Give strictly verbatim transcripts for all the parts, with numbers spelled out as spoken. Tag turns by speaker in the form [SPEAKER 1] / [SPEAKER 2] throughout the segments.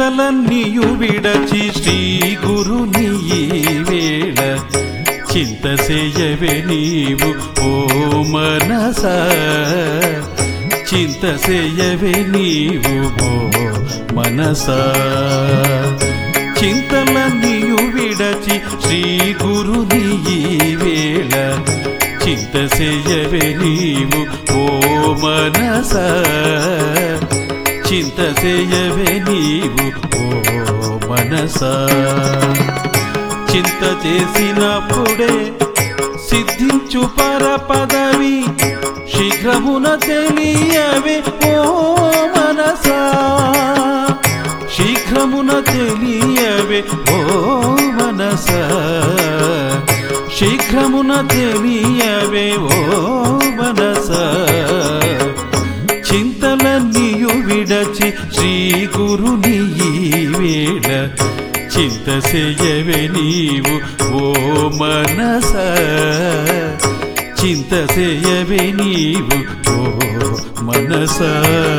[SPEAKER 1] చింతలన్నీయు విడచి శ్రీ గురుని ఈ వేళ చింత చేయవే నీవు ఓ మనసా చింత చేయవే నీవు ఓ మనసా చింతలన్నీయు విడచి శ్రీ గురుని ఈ వేళ చింత చేయవే నీవు ఓ మనసా చింత చేయవే నీవు ఓ మనసా చింత చేసినప్పుడే సిద్ధించు పర పదవి శీఘ్రమున తెలియవే ఓ మనసా శీఘ్రమున తెలియవే ఓ మనసా శీఘ్రమున తెలియవే ఓ మనసా చింతలన్నీయు విడచి శ్రీ గురుని ఈ వేళ చింత చేయవే నీవు ఓ మనసా చింత చేయవే నీవు ఓ మనసా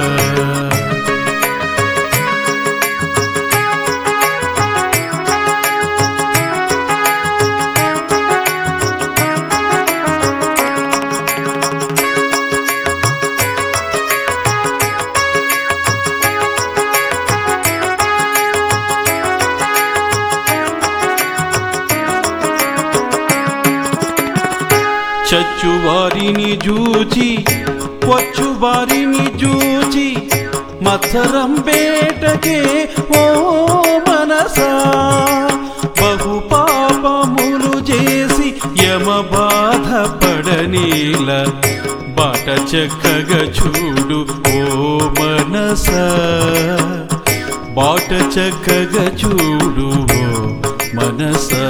[SPEAKER 1] చచ్చువారిని జూచి వచ్చువారిని జూచి మత్సరం పేటకే ఓ మనసా బహు పాపములు చేసి యమ బాధ పడనీల బాట చక్కగా చూడు ఓ మనసా బాట చక్కగా చూడు ఓ మనసా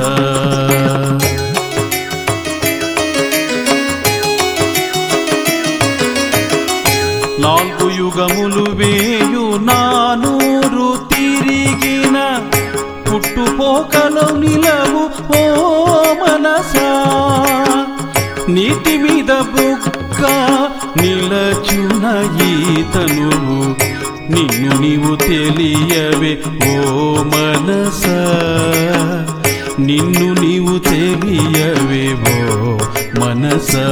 [SPEAKER 1] నాలుగు యుగములు వేయు నానూరు తిరిగిన పుట్టుపోకలో నిలవు ఓ మనసా నీటి మీద బుక్క నిలచున ఈతనువు నిన్ను నీవు తెలియవే ఓ మనసా నిన్ను నీవు తెలియవే ఓ మనసా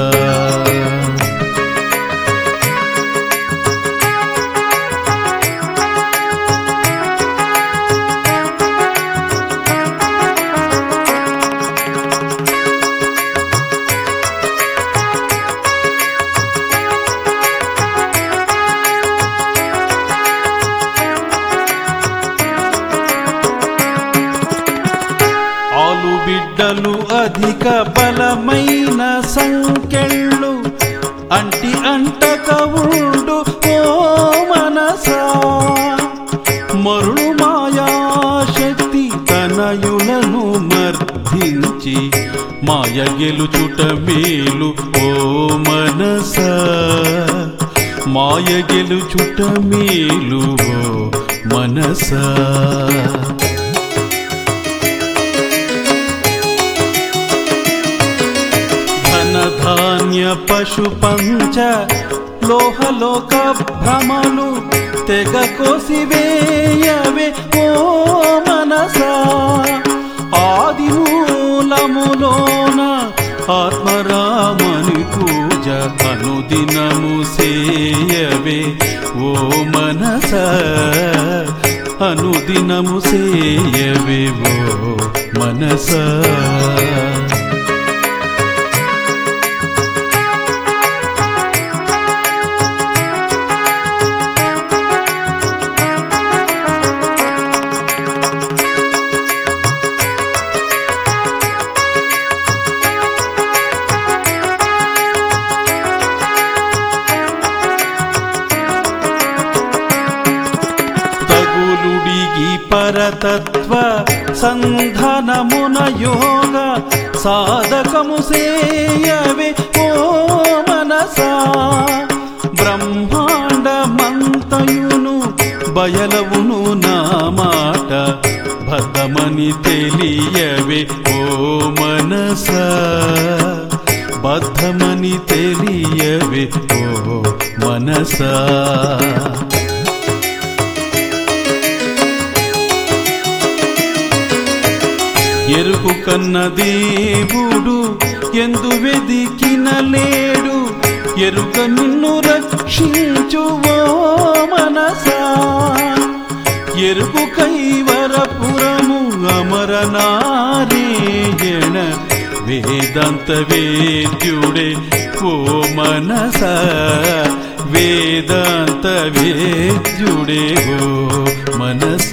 [SPEAKER 1] బిడ్డలు అధిక బలమైన సంకెళ్ళు అంటి అంటక ఉండు ఓ మనసా మరుಳು మాయాశక్తి తనయులను మర్దించి మాయ గెలుచుట మేలు ఓ మనసా మాయ గెలుచుట మేలు ఓ మనసా ధాన్య పశు పంచ లోహలోక భ్రమలు తెగ కోసివేయవే ఓ మనసా ఆది మూలములోన ఆత్మరామని పూజ అనుదినము సేయవే ఓ మనసా అనుదినము సేయవే ఓ మనసా పరతత్వ సంధానమున యోగ సాధకము సేయవే ఓ మనసా బ్రహ్మాండమంతయును బయలవును నా మాట బద్ధమని తెలియవే ఓ మనసా బద్ధమని తెలియవే ఓ మనసా ఎరుకు కన్న దేవుడు ఎందు వెదికిన లేడు ఎరుక నిన్ను రక్షించువో మనసా ఎరుకు కైవరపురము అమరనారాయణ వేదాంత వేద్యుడే ఓ మనస వేదాంత వేద్యుడే ఓ మనస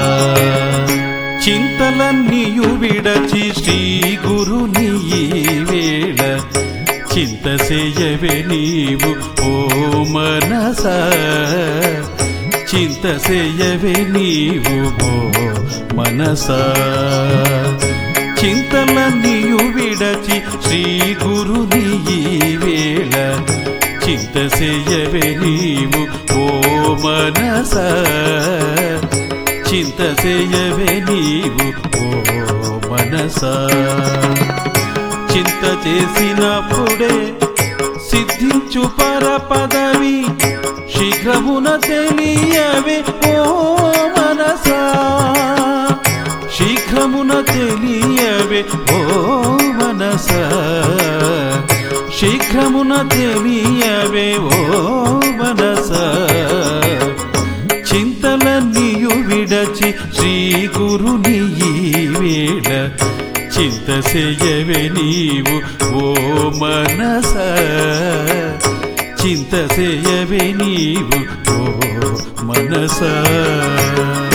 [SPEAKER 1] చింతలన్నీయు విడచి శ్రీ గురుని ఈ వేళ చింత చేయవే నీవు ఓ మనస చింత చేయవే నీవు ఓ మనస చింతలన్నీయు విడచి శ్రీ గురుని ఈ వేళ చింత చేయవే నీవు ఓ మనస చింత చేయవే నీవు ఓ మనస చింత చేసినప్పుడే సిద్ధించు పర పదవి శీఘ్రమున తెలియవే ఓ మనస శీఘ్రమున తెలియవే ఓ మనస శీఘ్రమున తెలియవే ఓ మనస చింతలన్నీయు విడచి శ్రీ గురుని ఈ వేళ చింత చేయవే నీవు ఓ మనస చింత చేయవే నీవు ఓ మనస